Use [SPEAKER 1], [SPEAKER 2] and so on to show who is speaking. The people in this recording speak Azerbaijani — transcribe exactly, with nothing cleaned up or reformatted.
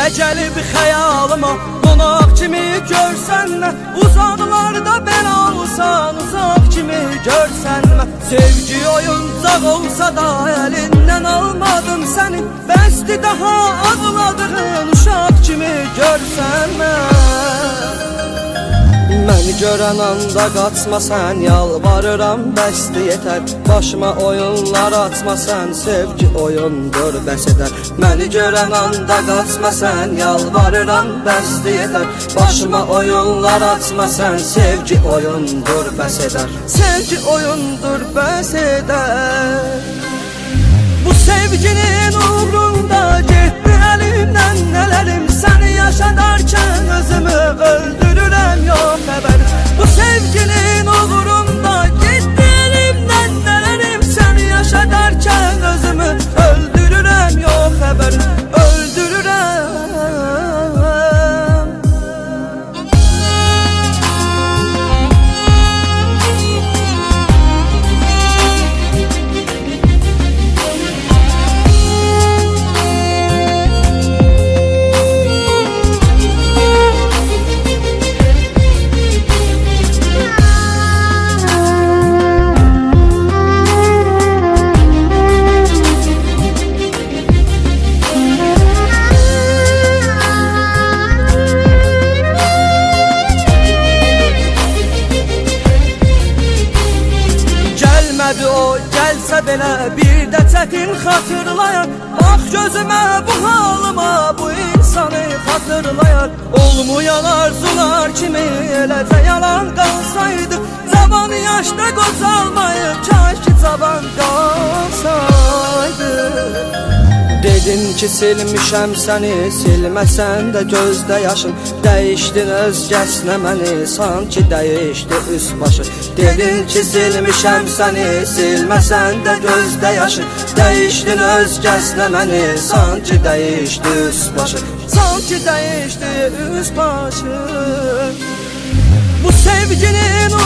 [SPEAKER 1] gəlib xəyalıma qonaq kimi görsənmə, uzaqlarda belə olsan uzaq kimi görsənmə. Sevgi oyuncaq olsa da əlindən almadım səni, bəsdi daha ağladığın uşaq kimi görsənmə. Məni görən anda qaçma sən, yalvarıram bəsdi yetər. Başıma oyunlar açma sən, sevgi oyundur bəs edər. Məni görən anda qaçma sən, yalvarıram bəsdi yetər. Başıma oyunlar açma sən, sevgi oyundur bəs edər. Sevgi oyundur bəs edər. Bu sevginin uğrunda getdi əlimdən nələrim, səni yaşadarkən özümü öldürürəm yox xəbər. Bu sevginin uğrunda getdi əlimdən nələrim, səni yaşadarkən özümü öldürürəm yox xəbər. Öldürürəm. O gəlsə belə bir də çətin xatırlayar, bax gözümə bu halıma bu insanı xatırlayar. Olmayan arzular kimi eləcə yalan qalsaydı, cavan yaşda qocalmayıb kaş ki cavan qalsaydı. Dedin ki silmişəm səni, silməsən də gözdə yaşın, dəyişdin özgəsinə məni, sanki dəyişdi üst başı. Dedin ki silmişəm səni, silməsən də gözdə yaşın, dəyişdin özgəsinə məni, sanki dəyişdi üst başı. Sanki dəyişdi üst başı. Bu sevginin